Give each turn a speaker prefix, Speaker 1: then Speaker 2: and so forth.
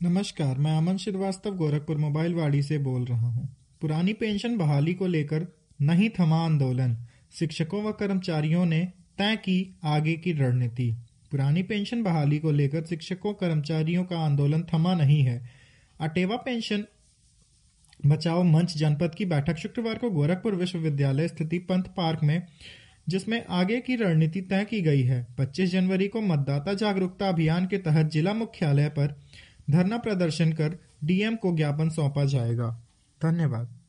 Speaker 1: नमस्कार, मैं अमन श्रीवास्तव गोरखपुर मोबाइल वाड़ी से बोल रहा हूँ। पुरानी पेंशन बहाली को लेकर नहीं थमा आंदोलन, शिक्षकों व कर्मचारियों ने तय की आगे की रणनीति। पुरानी पेंशन बहाली को लेकर शिक्षकों कर्मचारियों का आंदोलन थमा नहीं है। अटेवा पेंशन बचाओ मंच जनपद की बैठक शुक्रवार को गोरखपुर विश्वविद्यालय स्थित पंथ पार्क में, जिसमें आगे की रणनीति तय की गई है। 25 जनवरी को मतदाता जागरूकता अभियान के तहत जिला मुख्यालय पर धरना प्रदर्शन कर डीएम को ज्ञापन सौंपा जाएगा। धन्यवाद।